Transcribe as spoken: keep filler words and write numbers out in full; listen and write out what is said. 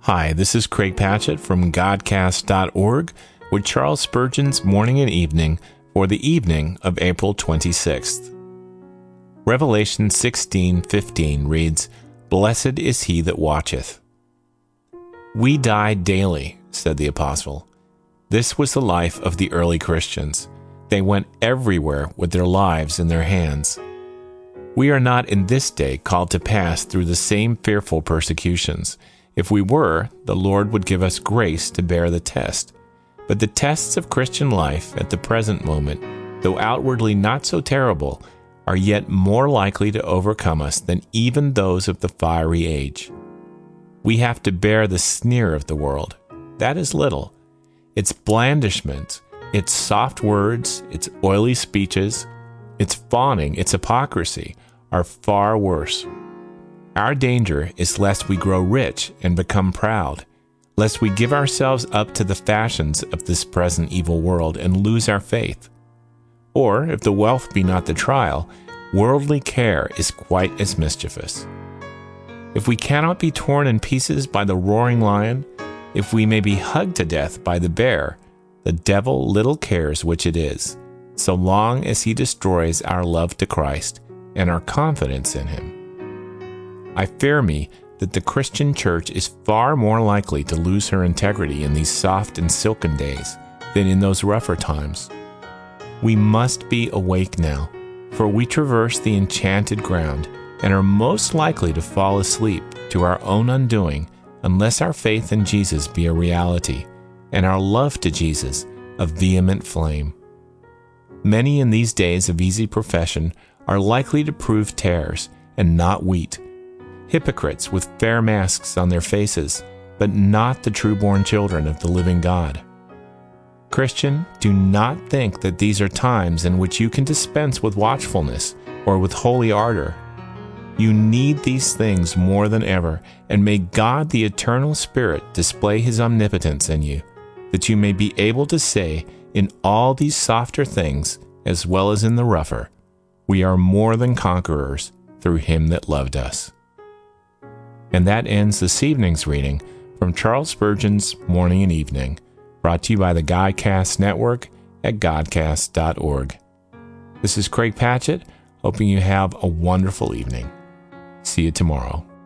Hi, this is Craig Patchett from Godcast dot org with Charles Spurgeon's Morning and Evening for the evening of April twenty-sixth. Revelation sixteen fifteen reads, "Blessed is he that watcheth." We die daily, said the apostle. This was the life of the early Christians. They went everywhere with their lives in their hands. We are not in this day called to pass through the same fearful persecutions. If we were, the Lord would give us grace to bear the test. But the tests of Christian life at the present moment, though outwardly not so terrible, are yet more likely to overcome us than even those of the fiery age. We have to bear the sneer of the world. That is little. Its blandishments, its soft words, its oily speeches, its fawning, its hypocrisy are far worse. Our danger is lest we grow rich and become proud, lest we give ourselves up to the fashions of this present evil world and lose our faith. Or, if the wealth be not the trial, worldly care is quite as mischievous. If we cannot be torn in pieces by the roaring lion, if we may be hugged to death by the bear, the devil little cares which it is, so long as he destroys our love to Christ and our confidence in him. I fear me that the Christian church is far more likely to lose her integrity in these soft and silken days than in those rougher times. We must be awake now, for we traverse the enchanted ground and are most likely to fall asleep to our own undoing unless our faith in Jesus be a reality and our love to Jesus a vehement flame. Many in these days of easy profession are likely to prove tares and not wheat, hypocrites with fair masks on their faces, but not the true-born children of the living God. Christian, do not think that these are times in which you can dispense with watchfulness or with holy ardor. You need these things more than ever, and may God the Eternal Spirit display His omnipotence in you, that you may be able to say in all these softer things, as well as in the rougher, we are more than conquerors through Him that loved us. And that ends this evening's reading from Charles Spurgeon's Morning and Evening, brought to you by the Godcast Network at Godcast dot org. This is Craig Patchett, hoping you have a wonderful evening. See you tomorrow.